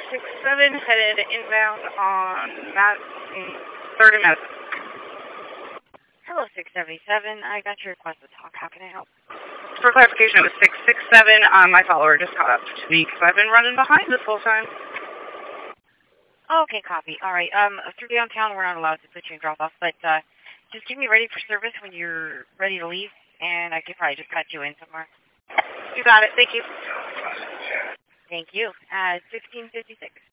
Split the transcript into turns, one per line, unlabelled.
667 headed inbound on Matt, 3rd and Madison.
Hello, 677. I got your request to talk. How can I help?
For clarification, it was 667. My follower just caught up to me because I've been running behind this whole time.
Okay, copy. All right. Through downtown, we're not allowed to put you in drop-off, but just get me ready for service when you're ready to leave, and I could probably just cut you in somewhere.
You got it. Thank you.
Thank you. 1656.